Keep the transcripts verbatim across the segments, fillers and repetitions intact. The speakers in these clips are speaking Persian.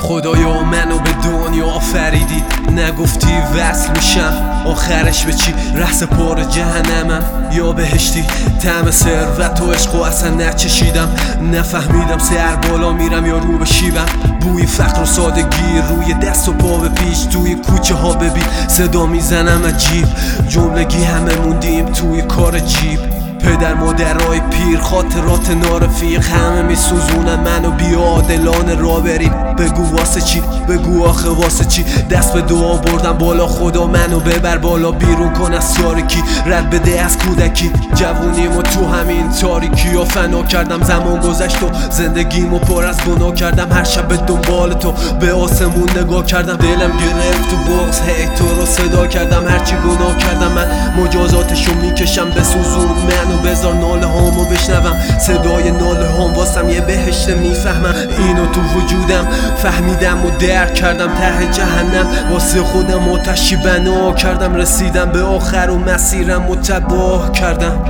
خدایا منو به دنیا آفریدی، نگفتی وصل میشم آخرش به چی؟ رحس پر جهنمم یا بهشتی؟ طعم ثروت و عشق و اصلا نچشیدم، نفهمیدم سر بالا میرم یا رو به شیبم. بوی فقر و سادگی روی دست و پا به پیش، توی کوچه ها ببین صدا میزنم عجیب، جملگی همه موندیم توی کار جیب. پدر مادرای پیر خاطرات نارفیق همه میسوزونن منو، بیا عادلانه را بریم. بگو واسه چی؟ بگو آخه واسه چی؟ دست به دعا بردم بالا، خدا منو ببر بالا، بیرون کن از تاریکی، رد بده از کودکی. جوونیمو تو همین تاریکی ها فنا کردم، زمان گذشت و زندگیمو پر از گناه کردم. هر شب به دنبال تو به آسمون نگاه کردم، دلم گرفت و بغض هی تو رو صدا کردم. هرچی گناه کردم من مجازاتشو میکشم، بسوزون من و بذار ناله هامو بشنوم. صدای ناله هام واسم یه بهشت، میفهمم اینو تو وجودم فهمیدم و درک کردم. ته جهنم واسه خودم آتشی بنا کردم، رسیدم به آخر و مسیرم و تباه کردم.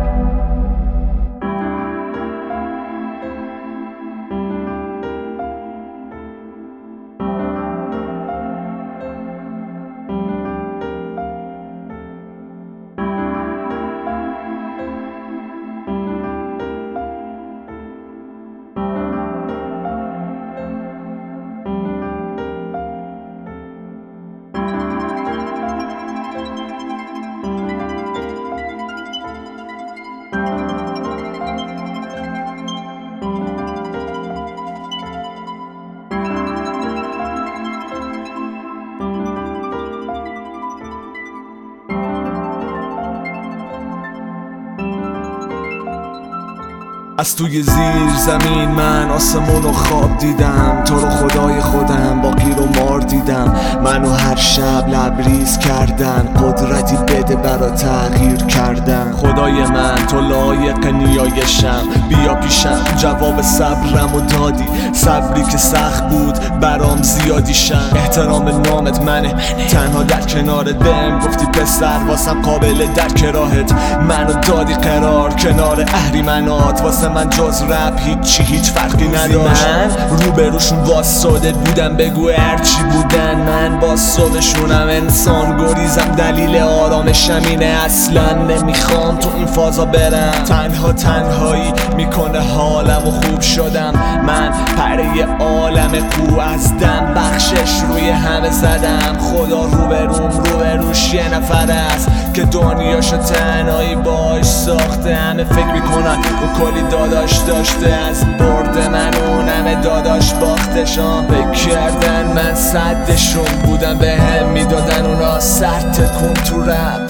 از توی زیر زمین من آسمون رو خواب دیدم، تو رو خدای خودم باقی رو مار دیدم. منو هر شب لبریز کردن، قدرتی بده برا تغییر کردن. خدای من تو لایق نیایشم، بیا پیشم جواب صبرم و دادی، صبری که سخت بود برام زیادی شم. احترام نامت منه تنها در کنارت، بهم گفتی پسر واسم قابل درک راهت. منو دادی قرار کنار اهریمنات، واسه من جز رپ هیچی هیچ فرقی نداشت. من روبروشون واساده بودم، بگو هرچی بودن من با صبحشونم. انسان گریزم دلیل آرامشم اینه، اصلا نمیخوام تو این فازا برم. تنها تنهایی میکنه حالم و خوب شدم، من پره عالم کو از دم بخشش روی همه زدم. خدا روبروم روبروش یه نفر است که دنیاشو تنهایی باش ساخته. همه فکر میکنن او کلی داداش داشته، از برد من اونمه داداش باختشان. فکر کردن من صدشون بودم، به هم میدادن اونا سر تکون تو رپ.